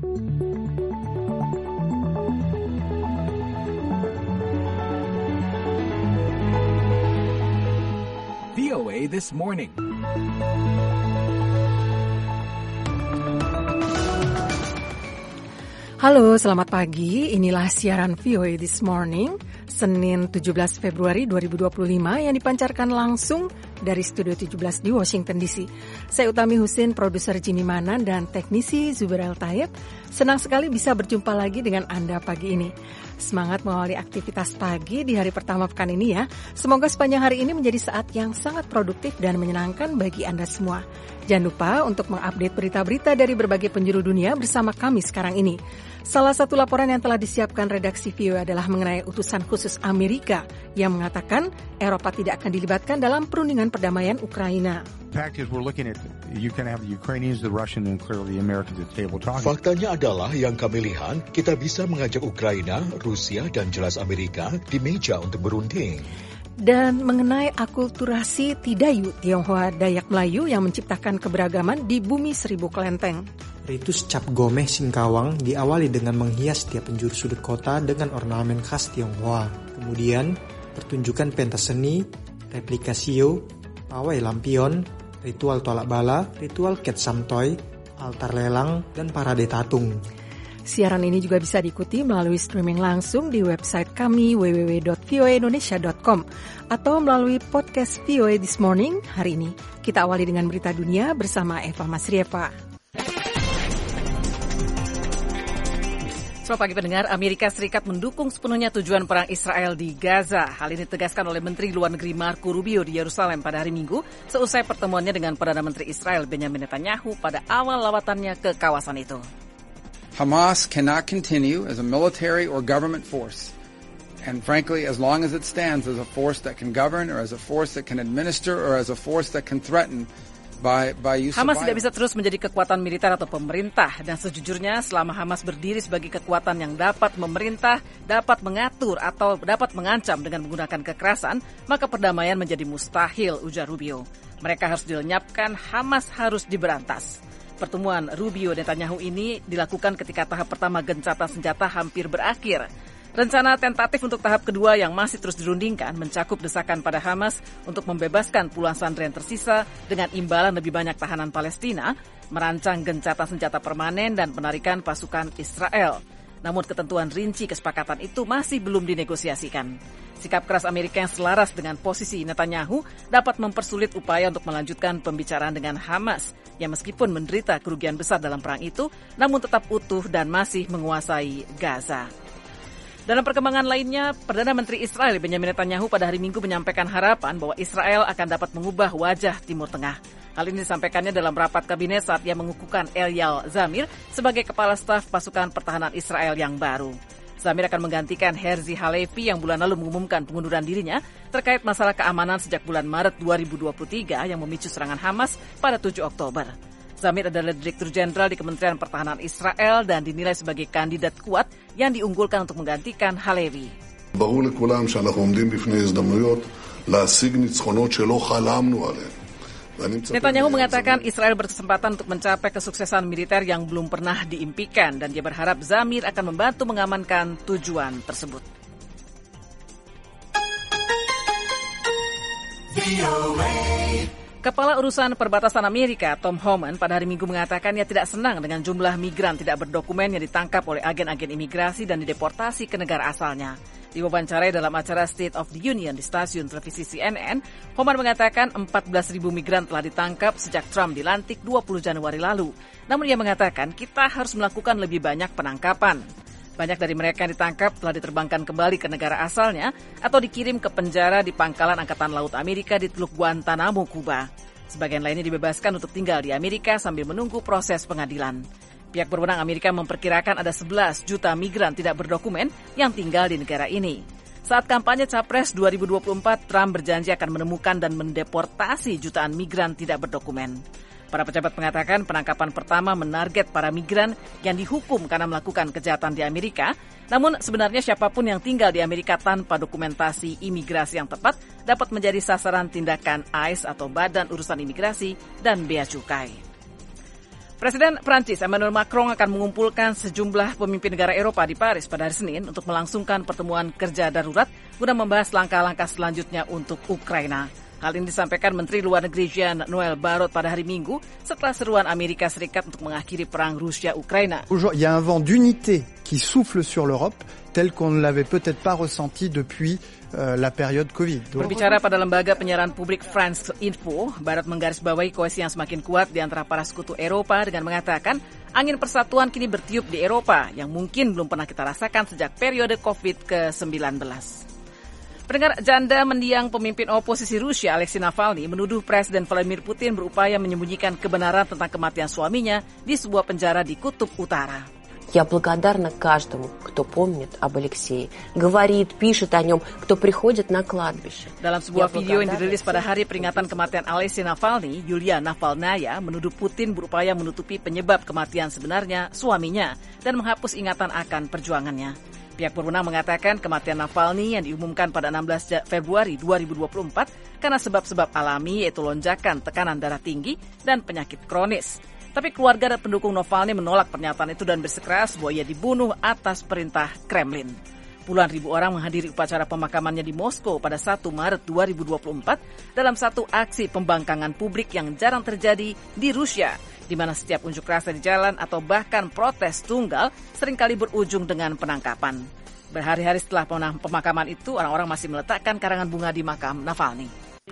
VOA This Morning. Halo, selamat pagi. Inilah siaran VOA This Morning, Senin 17 Februari 2025 yang dipancarkan langsung dari Studio 17 di Washington DC. Saya Utami Husin, produser Jimmy Manan, dan teknisi Zubair Tayyib. Senang sekali bisa berjumpa lagi dengan Anda pagi ini. Semangat mengawali aktivitas pagi di hari pertama pekan ini ya. Semoga sepanjang hari ini menjadi saat yang sangat produktif dan menyenangkan bagi Anda semua. Jangan lupa untuk mengupdate berita-berita dari berbagai penjuru dunia bersama kami sekarang ini. Salah satu laporan yang telah disiapkan redaksi VOA adalah mengenai utusan khusus Amerika yang mengatakan Eropa tidak akan dilibatkan dalam perundingan perdamaian Ukraina. Faktanya adalah yang kami lihat, kita bisa mengajak Ukraina, Rusia, dan jelas Amerika di meja untuk berunding. Dan mengenai akulturasi Tidayu, Tionghoa Dayak Melayu yang menciptakan keberagaman di bumi seribu kelenteng. Ritus Cap Gomeh Singkawang diawali dengan menghias setiap penjuru sudut kota dengan ornamen khas Tionghoa. Kemudian, pertunjukan pentas seni, replika sio, pawai lampion, ritual tolak bala, ritual ket samtoy, altar lelang, dan parade tatung. Siaran ini juga bisa diikuti melalui streaming langsung di website kami www.voaindonesia.com atau melalui podcast VOA This Morning hari ini. Kita awali dengan berita dunia bersama Eva Masrieva. Selamat pagi pendengar, Amerika Serikat mendukung sepenuhnya tujuan perang Israel di Gaza. Hal ini ditegaskan oleh Menteri Luar Negeri Marco Rubio di Yerusalem pada hari Minggu, seusai pertemuannya dengan Perdana Menteri Israel Benjamin Netanyahu pada awal lawatannya ke kawasan itu. Hamas cannot continue as a military or government force. And frankly, as long as it stands as a force that can govern or as a force that can administer or as a force that can threaten by use of violence. Hamas tidak bisa terus menjadi kekuatan militer atau pemerintah. Dan sejujurnya, selama Hamas berdiri sebagai kekuatan yang dapat memerintah, dapat mengatur atau dapat mengancam dengan menggunakan kekerasan, maka perdamaian menjadi mustahil, ujar Rubio. Mereka harus dilenyapkan, Hamas harus diberantas. Pertemuan Rubio dan Netanyahu ini dilakukan ketika tahap pertama gencatan senjata hampir berakhir. Rencana tentatif untuk tahap kedua yang masih terus dirundingkan mencakup desakan pada Hamas untuk membebaskan puluhan sandera yang tersisa dengan imbalan lebih banyak tahanan Palestina, merancang gencatan senjata permanen dan penarikan pasukan Israel. Namun ketentuan rinci kesepakatan itu masih belum dinegosiasikan. Sikap keras Amerika yang selaras dengan posisi Netanyahu dapat mempersulit upaya untuk melanjutkan pembicaraan dengan Hamas yang meskipun menderita kerugian besar dalam perang itu, namun tetap utuh dan masih menguasai Gaza. Dalam perkembangan lainnya, Perdana Menteri Israel Benjamin Netanyahu pada hari Minggu menyampaikan harapan bahwa Israel akan dapat mengubah wajah Timur Tengah. Hal ini disampaikannya dalam rapat kabinet saat ia mengukuhkan Eyal Zamir sebagai kepala staf pasukan pertahanan Israel yang baru. Zamir akan menggantikan Herzi Halevi yang bulan lalu mengumumkan pengunduran dirinya terkait masalah keamanan sejak bulan Maret 2023 yang memicu serangan Hamas pada 7 Oktober. Zamir adalah Direktur Jenderal di Kementerian Pertahanan Israel dan dinilai sebagai kandidat kuat yang diunggulkan untuk menggantikan Halevi. ברור לכולם שאנחנו עומדים בפני הזדמנויות להשיג ניצחונות שלא חלמנו עליהם. Netanyahu mengatakan Israel berkesempatan untuk mencapai kesuksesan militer yang belum pernah diimpikan dan dia berharap Zamir akan membantu mengamankan tujuan tersebut. Kepala Urusan Perbatasan Amerika, Tom Homan, pada hari Minggu mengatakan ia tidak senang dengan jumlah migran tidak berdokumen yang ditangkap oleh agen-agen imigrasi dan dideportasi ke negara asalnya. Diwawancarai dalam acara State of the Union di stasiun televisi CNN, Homan mengatakan 14.000 migran telah ditangkap sejak Trump dilantik 20 Januari lalu. Namun ia mengatakan kita harus melakukan lebih banyak penangkapan. Banyak dari mereka yang ditangkap telah diterbangkan kembali ke negara asalnya atau dikirim ke penjara di pangkalan Angkatan Laut Amerika di Teluk Guantanamo, Kuba. Sebagian lainnya dibebaskan untuk tinggal di Amerika sambil menunggu proses pengadilan. Pihak berwenang Amerika memperkirakan ada 11 juta migran tidak berdokumen yang tinggal di negara ini. Saat kampanye Capres 2024, Trump berjanji akan menemukan dan mendeportasi jutaan migran tidak berdokumen. Para pejabat mengatakan penangkapan pertama menarget para migran yang dihukum karena melakukan kejahatan di Amerika. Namun sebenarnya siapapun yang tinggal di Amerika tanpa dokumentasi imigrasi yang tepat dapat menjadi sasaran tindakan ICE atau Badan Urusan Imigrasi dan Bea Cukai. Presiden Prancis Emmanuel Macron akan mengumpulkan sejumlah pemimpin negara Eropa di Paris pada hari Senin untuk melangsungkan pertemuan kerja darurat guna membahas langkah-langkah selanjutnya untuk Ukraina. Hal ini disampaikan Menteri Luar Negeri Jean-Noël Barrot pada hari Minggu setelah seruan Amerika Serikat untuk mengakhiri perang Rusia-Ukraina. Il y a un vent d'unité qui souffle sur l'Europe tel qu'on ne l'avait peut-être pas ressenti depuis la période Covid. Berbicara pada lembaga penyiaran publik France Info, Barrot menggarisbawahi kohesi yang semakin kuat di antara para sekutu Eropa dengan mengatakan angin persatuan kini bertiup di Eropa yang mungkin belum pernah kita rasakan sejak periode Covid ke-19. Pendengar, janda mendiang pemimpin oposisi Rusia Alexei Navalny menuduh Presiden Vladimir Putin berupaya menyembunyikan kebenaran tentang kematian suaminya di sebuah penjara di Kutub Utara. Я благодарна каждому, кто помнит об Алексее, говорит, пишет о нем, кто приходит на кладбище. Dalam sebuah video yang dirilis pada hari peringatan kematian Alexei Navalny, Yulia Navalnaya menuduh Putin berupaya menutupi penyebab kematian sebenarnya suaminya dan menghapus ingatan akan perjuangannya. Pihak berwenang mengatakan kematian Navalny yang diumumkan pada 16 Februari 2024 karena sebab-sebab alami yaitu lonjakan tekanan darah tinggi dan penyakit kronis. Tapi keluarga dan pendukung Navalny menolak pernyataan itu dan bersikeras bahwa ia dibunuh atas perintah Kremlin. Puluhan ribu orang menghadiri upacara pemakamannya di Moskow pada 1 Maret 2024 dalam satu aksi pembangkangan publik yang jarang terjadi di Rusia, di mana setiap unjuk rasa di jalan atau bahkan protes tunggal seringkali berujung dengan penangkapan. Berhari-hari setelah pemakaman itu, orang-orang masih meletakkan karangan bunga di makam Navalny.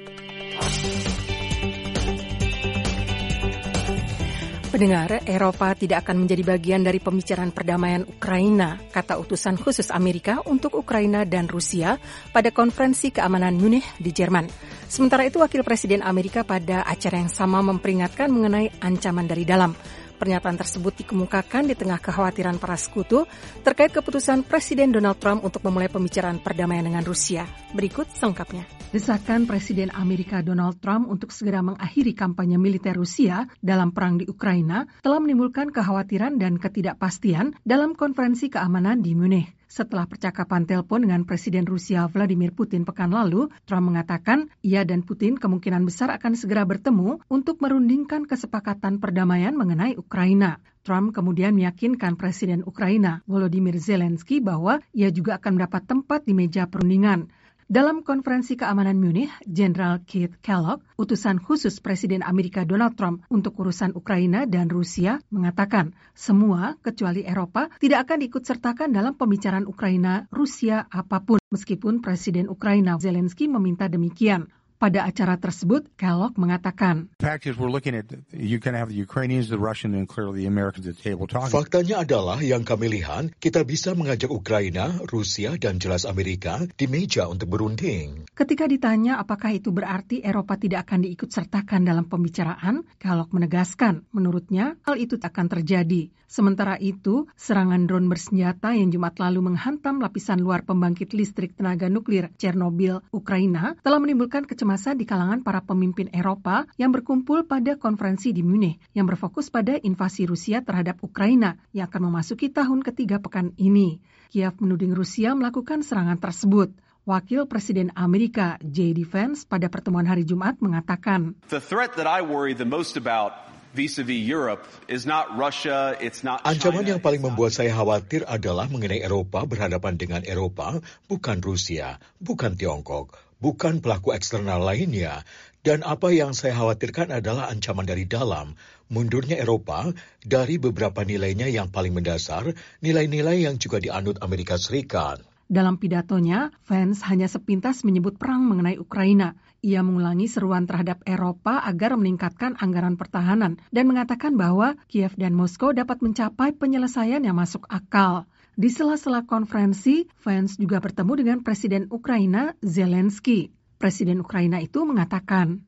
Pendengar, Eropa tidak akan menjadi bagian dari pembicaraan perdamaian Ukraina, kata utusan khusus Amerika untuk Ukraina dan Rusia pada konferensi keamanan Munich di Jerman. Sementara itu, Wakil Presiden Amerika pada acara yang sama memperingatkan mengenai ancaman dari dalam. Pernyataan tersebut dikemukakan di tengah kekhawatiran para sekutu terkait keputusan Presiden Donald Trump untuk memulai pembicaraan perdamaian dengan Rusia. Berikut selengkapnya. Desakan Presiden Amerika Donald Trump untuk segera mengakhiri kampanye militer Rusia dalam perang di Ukraina telah menimbulkan kekhawatiran dan ketidakpastian dalam konferensi keamanan di Munich. Setelah percakapan telepon dengan Presiden Rusia Vladimir Putin pekan lalu, Trump mengatakan ia dan Putin kemungkinan besar akan segera bertemu untuk merundingkan kesepakatan perdamaian mengenai Ukraina. Trump kemudian meyakinkan Presiden Ukraina Volodymyr Zelensky bahwa ia juga akan mendapat tempat di meja perundingan. Dalam konferensi keamanan Munich, Jenderal Keith Kellogg, utusan khusus Presiden Amerika Donald Trump untuk urusan Ukraina dan Rusia, mengatakan semua, kecuali Eropa, tidak akan diikutsertakan dalam pembicaraan Ukraina-Rusia apapun, meskipun Presiden Ukraina Zelensky meminta demikian. Pada acara tersebut, Kellogg mengatakan, faktanya adalah yang kami lihat, kita bisa mengajak Ukraina, Rusia, dan jelas Amerika di meja untuk berunding. Ketika ditanya apakah itu berarti Eropa tidak akan diikutsertakan dalam pembicaraan, Kellogg menegaskan, menurutnya hal itu tak akan terjadi. Sementara itu, serangan drone bersenjata yang Jumat lalu menghantam lapisan luar pembangkit listrik tenaga nuklir Chernobyl, Ukraina, telah menimbulkan kecemasan di kalangan para pemimpin Eropa yang berkumpul pada konferensi di Munich yang berfokus pada invasi Rusia terhadap Ukraina yang akan memasuki tahun ketiga pekan ini. Kiev menuding Rusia melakukan serangan tersebut. Wakil Presiden Amerika J.D. Vance pada pertemuan hari Jumat mengatakan, The threat that I worry the most about vis-a-vis Europe is not Russia, it's not China. Ancaman yang paling membuat saya khawatir adalah mengenai Eropa berhadapan dengan Eropa, bukan Rusia, bukan Tiongkok, bukan pelaku eksternal lainnya. Dan apa yang saya khawatirkan adalah ancaman dari dalam, mundurnya Eropa dari beberapa nilainya yang paling mendasar, nilai-nilai yang juga dianut Amerika Serikat. Dalam pidatonya, Vance hanya sepintas menyebut perang mengenai Ukraina. Ia mengulangi seruan terhadap Eropa agar meningkatkan anggaran pertahanan dan mengatakan bahwa Kiev dan Moskow dapat mencapai penyelesaian yang masuk akal. Di sela-sela konferensi, Vance juga bertemu dengan Presiden Ukraina Zelensky. Presiden Ukraina itu mengatakan,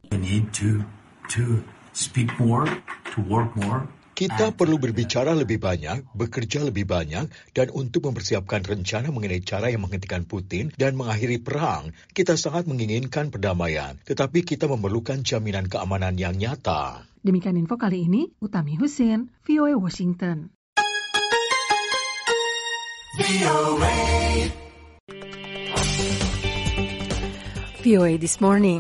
Kita perlu berbicara lebih banyak, bekerja lebih banyak, dan untuk mempersiapkan rencana mengenai cara yang menghentikan Putin dan mengakhiri perang. Kita sangat menginginkan perdamaian, tetapi kita memerlukan jaminan keamanan yang nyata. Demikian info kali ini, Utami Husin, VOA Washington. VOA This Morning.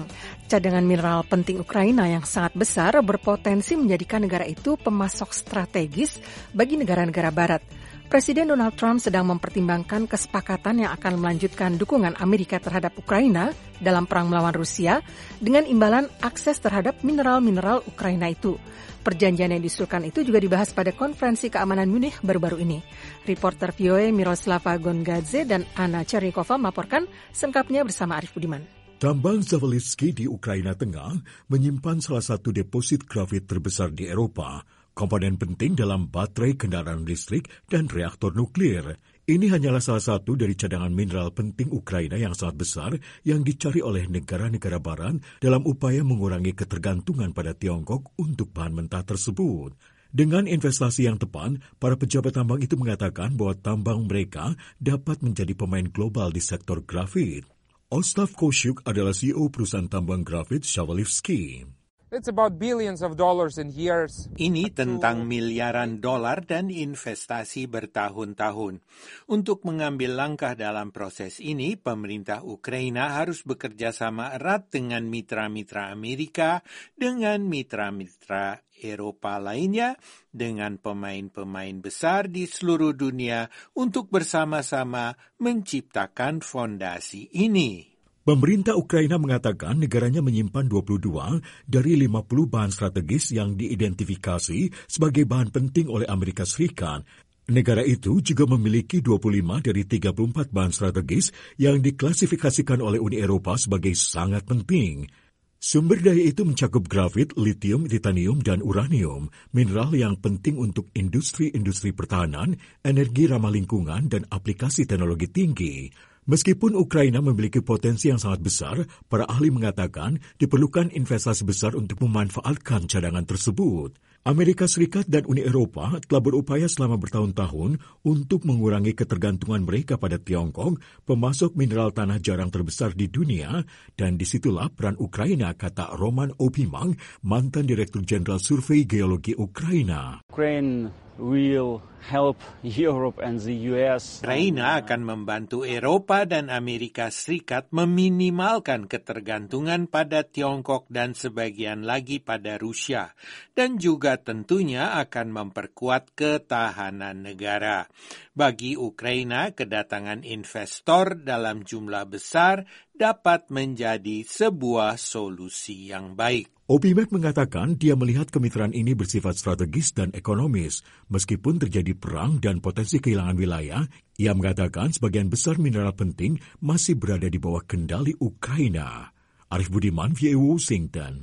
Cadangan mineral penting Ukraina yang sangat besar berpotensi menjadikan negara itu pemasok strategis bagi negara-negara barat. Presiden Donald Trump sedang mempertimbangkan kesepakatan yang akan melanjutkan dukungan Amerika terhadap Ukraina dalam perang melawan Rusia dengan imbalan akses terhadap mineral-mineral Ukraina itu. Perjanjian yang diusulkan itu juga dibahas pada konferensi keamanan Munich baru-baru ini. Reporter VOA Miroslava Gongadze dan Anna Chernikova melaporkan selengkapnya bersama Arif Budiman. Tambang Zavalitsky di Ukraina Tengah menyimpan salah satu deposit grafit terbesar di Eropa, komponen penting dalam baterai kendaraan listrik dan reaktor nuklir. Ini hanyalah salah satu dari cadangan mineral penting Ukraina yang sangat besar yang dicari oleh negara-negara barat dalam upaya mengurangi ketergantungan pada Tiongkok untuk bahan mentah tersebut. Dengan investasi yang tepat, para pejabat tambang itu mengatakan bahwa tambang mereka dapat menjadi pemain global di sektor grafit. Ostap Kosyuk adalah CEO perusahaan tambang grafit Zavalitsky. It's about billions of dollars in years. Ini tentang miliaran dolar dan investasi bertahun-tahun. Untuk mengambil langkah dalam proses ini, pemerintah Ukraina harus bekerja sama erat dengan mitra-mitra Amerika, dengan mitra-mitra Eropa lainnya, dengan pemain-pemain besar di seluruh dunia untuk bersama-sama menciptakan fondasi ini. Pemerintah Ukraina mengatakan negaranya menyimpan 22 dari 50 bahan strategis yang diidentifikasi sebagai bahan penting oleh Amerika Serikat. Negara itu juga memiliki 25 dari 34 bahan strategis yang diklasifikasikan oleh Uni Eropa sebagai sangat penting. Sumber daya itu mencakup grafit, litium, titanium, dan uranium, mineral yang penting untuk industri-industri pertahanan, energi ramah lingkungan, dan aplikasi teknologi tinggi. Meskipun Ukraina memiliki potensi yang sangat besar, para ahli mengatakan diperlukan investasi besar untuk memanfaatkan cadangan tersebut. Amerika Serikat dan Uni Eropa telah berupaya selama bertahun-tahun untuk mengurangi ketergantungan mereka pada Tiongkok, pemasok mineral tanah jarang terbesar di dunia, dan disitulah peran Ukraina, kata Roman Opimang, mantan Direktur Jenderal Survei Geologi Ukraina. Ukraine will help Europe and the US. Ukraina akan membantu Eropa dan Amerika Serikat meminimalkan ketergantungan pada Tiongkok dan sebagian lagi pada Rusia, dan juga tentunya akan memperkuat ketahanan negara. Bagi Ukraina, kedatangan investor dalam jumlah besar dapat menjadi sebuah solusi yang baik. Opimag mengatakan dia melihat kemitraan ini bersifat strategis dan ekonomis. Meskipun terjadi perang dan potensi kehilangan wilayah, ia mengatakan sebagian besar mineral penting masih berada di bawah kendali Ukraina. Arif Budiman, VOA Washington.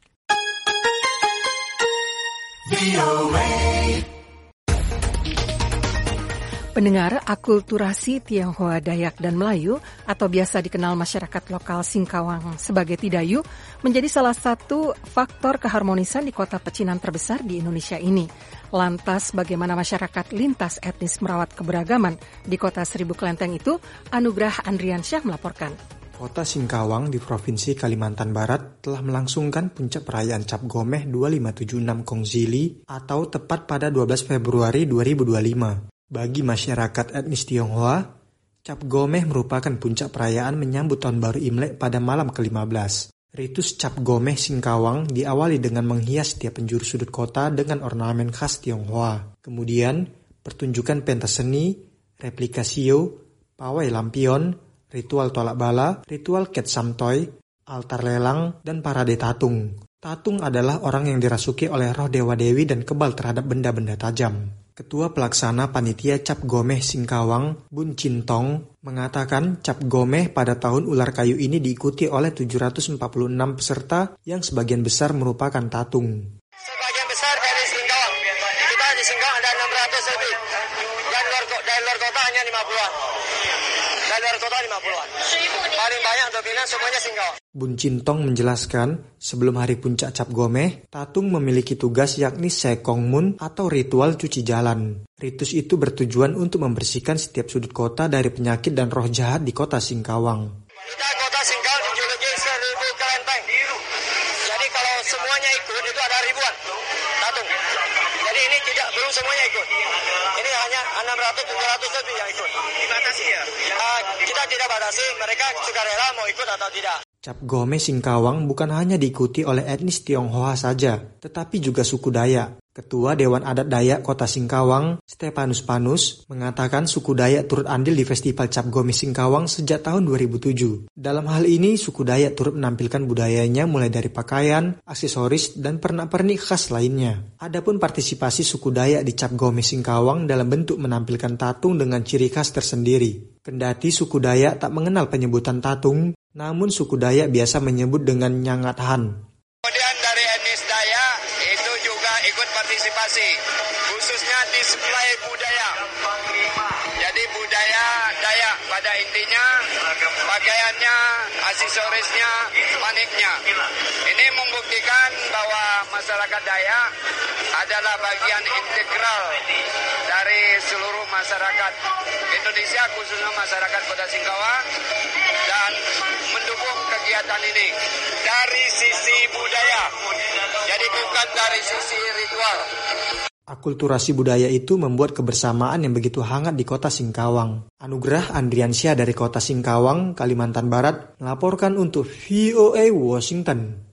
Pendengar, akulturasi Tionghoa, Dayak, dan Melayu atau biasa dikenal masyarakat lokal Singkawang sebagai Tidayu menjadi salah satu faktor keharmonisan di kota pecinan terbesar di Indonesia ini. Lantas, bagaimana masyarakat lintas etnis merawat keberagaman di kota Seribu Kelenteng itu? Anugrah Andriansyah melaporkan. Kota Singkawang di Provinsi Kalimantan Barat telah melangsungkan puncak perayaan Cap Gomeh 2576 Kongzili atau tepat pada 12 Februari 2025. Bagi masyarakat etnis Tionghoa, Cap Gomeh merupakan puncak perayaan menyambut Tahun Baru Imlek pada malam ke-15. Ritus Cap Gomeh Singkawang diawali dengan menghias setiap penjuru sudut kota dengan ornamen khas Tionghoa. Kemudian, pertunjukan pentas seni, replika sio, pawai lampion, ritual tolak bala, ritual ket samtoy, altar lelang, dan parade tatung. Tatung adalah orang yang dirasuki oleh roh dewa-dewi dan kebal terhadap benda-benda tajam. Ketua Pelaksana Panitia Cap Gomeh Singkawang, Bun Cintong, mengatakan Cap Gomeh pada tahun ular kayu ini diikuti oleh 746 peserta yang sebagian besar merupakan tatung. Sebagian besar dari Singkawang. Kita di Singkawang ada 600 lebih. Dan luar kota hanya 50-an. Dan luar kota 50-an. Paling banyak untuk pilihan semuanya Singkawang. Bun Cintong menjelaskan, sebelum hari puncak Cap Gomeh, tatung memiliki tugas yakni Sekongmun atau ritual cuci jalan. Ritus itu bertujuan untuk membersihkan setiap sudut kota dari penyakit dan roh jahat di kota Singkawang. Kita kota Singkawang dijuluki 1000 kelenteng. Jadi kalau semuanya ikut itu ada ribuan tatung. Jadi ini belum semuanya ikut. Ini hanya 600-700 lebih yang ikut. Dibatasi ya? Kita tidak batasi, mereka sukarela mau ikut atau tidak. Cap Gome Singkawang bukan hanya diikuti oleh etnis Tionghoa saja, tetapi juga suku Dayak. Ketua Dewan Adat Dayak Kota Singkawang, Stepanus Panus, mengatakan suku Dayak turut andil di Festival Cap Gome Singkawang sejak tahun 2007. Dalam hal ini, suku Dayak turut menampilkan budayanya mulai dari pakaian, aksesoris, dan pernak-pernik khas lainnya. Adapun partisipasi suku Dayak di Cap Gome Singkawang dalam bentuk menampilkan tatung dengan ciri khas tersendiri. Kendati suku Dayak tak mengenal penyebutan tatung, namun suku Dayak biasa menyebut dengan Nyangat Han. Kemudian dari etnis Dayak itu juga ikut partisipasi, khususnya display budaya. Jadi budaya Dayak pada intinya, pakaiannya, aksesorisnya, maniknya. Ini membuktikan bahwa masyarakat Dayak adalah bagian integral dari seluruh masyarakat Indonesia, khususnya masyarakat Kota Singkawang, dan mendukung kegiatan ini dari sisi budaya, jadi bukan dari sisi ritual. Akulturasi budaya itu membuat kebersamaan yang begitu hangat di Kota Singkawang. Anugerah Andriansyah dari Kota Singkawang, Kalimantan Barat, melaporkan untuk VOA Washington.